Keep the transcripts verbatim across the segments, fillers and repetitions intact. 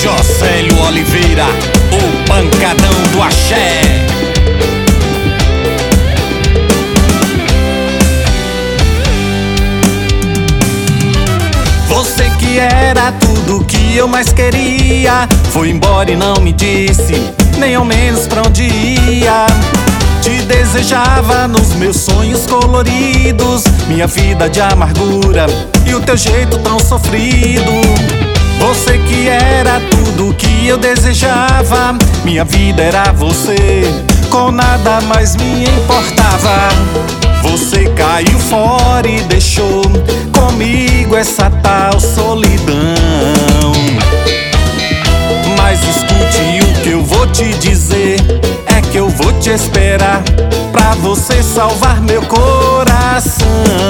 Jocélio Oliveira, o pancadão do axé. Você que era tudo que eu mais queria, foi embora e não me disse nem ao menos pra onde ia. Te desejava nos meus sonhos coloridos, minha vida de amargura e o teu jeito tão sofrido. Você que era tudo que eu desejava, minha vida era você, com nada mais me importava. Você caiu fora e deixou comigo essa tal solidão. Mas escute o que eu vou te dizer, é que eu vou te esperar pra você salvar meu coração.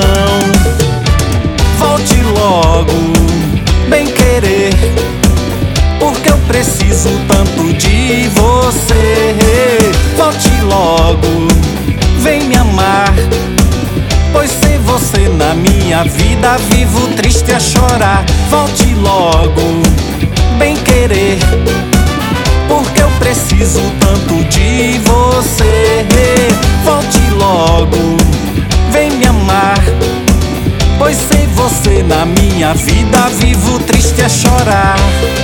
Volte logo, bem querer, porque eu preciso tanto de você. Volte logo, vem me amar, pois sem você na minha vida vivo triste a chorar. Volte logo, bem querer, porque eu preciso tanto de você. Volte logo, vem me amar, pois sem você na minha vida vivo triste a chorar.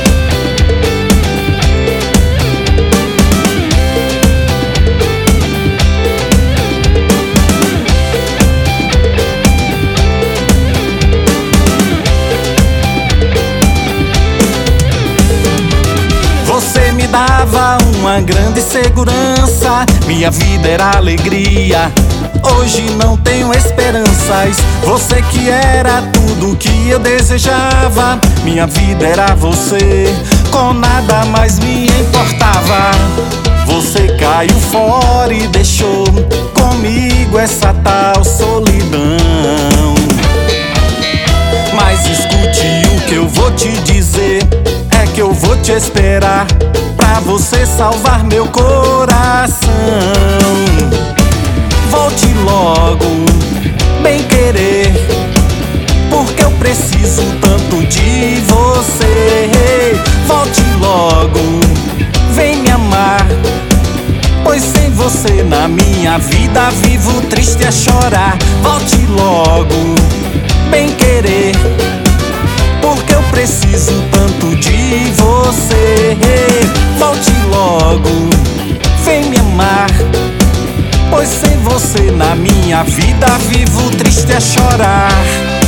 Você me dava uma grande segurança, minha vida era alegria, hoje não tenho esperanças. Você que era tudo que eu desejava, minha vida era você, com nada mais me importava. Você caiu fora e deixou comigo essa tal solidão. Mas escute o que eu vou te dizer, é que eu vou te esperar pra você salvar meu coração. Volte logo, bem querer, porque eu preciso tanto de você. Volte logo, vem me amar, pois sem você na minha vida vivo triste a chorar. Volte logo, bem querer, porque eu preciso tanto de você. Volte logo, vem me amar, pois sem você na minha vida vivo triste a chorar.